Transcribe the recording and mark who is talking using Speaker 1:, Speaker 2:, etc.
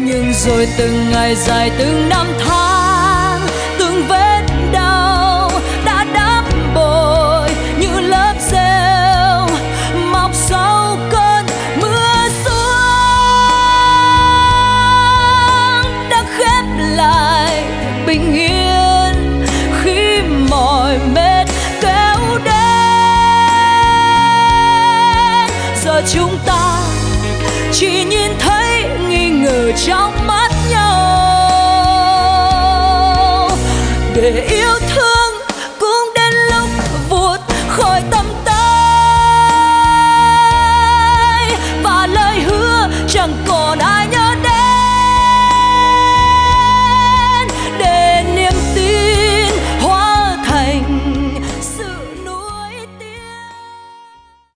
Speaker 1: Nhưng rồi từng ngày dài từng năm tháng, từng vết đau đã đắp bồi như lớp rêu mọc sau cơn mưa xuống, đã khép lại bình yên khi mỏi mệt kéo đến. Giờ chúng ta chỉ nhìn thấy nghi ngờ trong mắt nhau, để yêu